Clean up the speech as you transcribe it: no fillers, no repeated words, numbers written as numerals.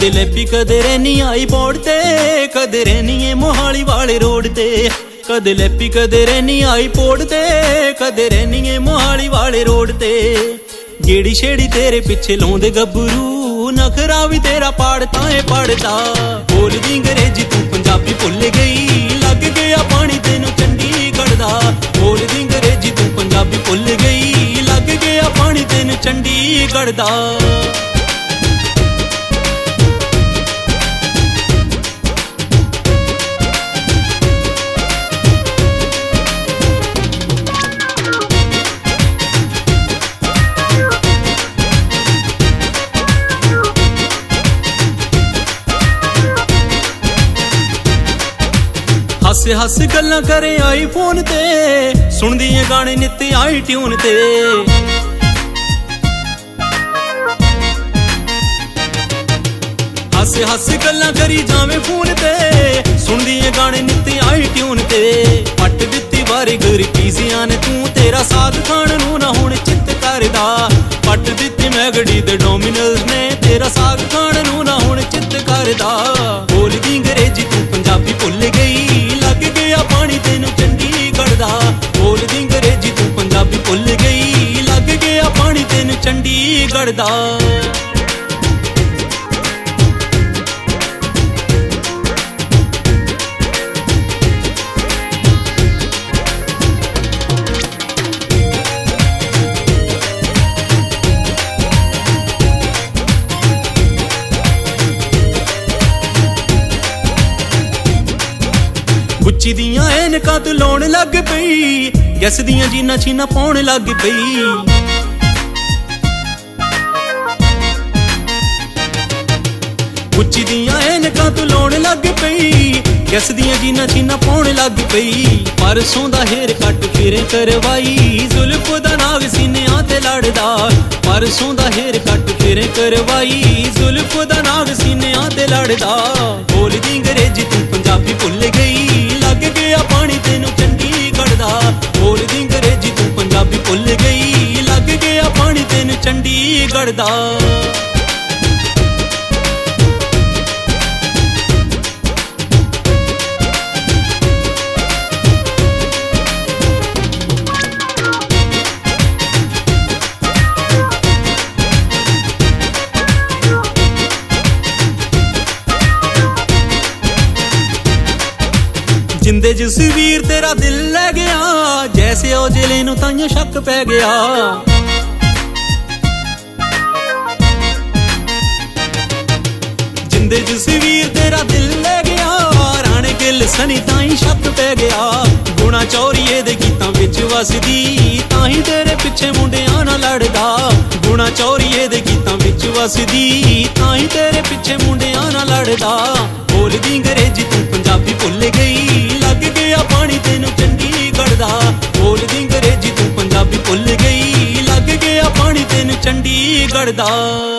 कदे लैपी कदे रहनी आई बोर्ड ते, कदे रहनी है मोहाली वाले रोड ते। कदे लैपी कदे रहनी आई पोड़ ते, कदे रहनी है मोहाली वाले रोड ते। गेड़ी छेड़ी तेरे पिछे लाउंदे गब्बरू, नखरा भी तेरा पाड़ता है पाड़ता। बोलदी अंग्रेजी तू पंजाबी भुल गई, लग गया पानी तेनू चंडीगढ़ दा। बोलदी अंग्रेजी तू पंजाबी भुल गई, लग गया पानी तेनू चंडीगढ़ दा। हस हस गल्लां करे आई फोन ते, सुनदी है गाने नित आई ट्यून ते। हस हस गल्लां करी जावे फोन ते, सुनदी है गाने नित आई ट्यून ते। पट दित्ती बारी गरी पीजियां ने तू, तेरा साथ खाण नूं ना हुण चित्त करदा। पट दित्ती मैगड़ी ते डोमिनोज ने, तेरा साथ खाण नूं ना हुण चित्त करदा। बोलदी अंग्रेजी तू पंजाबी भुल गई, लग गया पानी तेनू चंडीगढ़ दा। बोलदी अंग्रेजी तू पंजाबी भुल गई, लग गया पानी तेनू चंडीगढ़ दा। गुच्ची दियां ऐनकां तू लाउण लग पई, गैस दियां जीना छीना पाउण लग पई। गुच्ची दियां ऐनकां तू लाउण लग पई, गैस दियां जीना छीना पाउण लग पई। परसों दा हेयर कट फिरे करवाई, जुल्फ दा नाग सीनियां ते लड़दा। परसों दा हेयर कट फिरे करवाई, जुल्फ दा नाग सीनियां ते लड़दा। बोलदी अंग्रेजी तू पंजाबी भुल गई, लग गया पानी तेनू चंडीगढ़ दा। बोलदी अंग्रेजी तू पंजाबी भुल गई, लग गया पानी तेनू चंडीगढ़ दा। जिंदे जसवीर तेरा दिल लै गया, जैसे औजले नूं ताइयों शक पै गया। जिंदे जसवीर तेरा दिल लै गया, राणे गिल सनी ताई शक पै गया। गुणा चौरीए दे गीतां विच वसदी, ताही तेरे पिछे मुंडियां नाल लड़दा। गुणा चौरीए दे गीतां विच वसदी, ताही तेरे पिछे मुंडियां नाल लड़दा। बोलदी अंग्रेजी तू पंजाबी भुल गई, लग गया पानी तेनू चंडीगढ़ दा। बोलदी अंग्रेजी तू पंजाबी भुल गई, लग गया पानी तेनू चंडीगढ़ दा।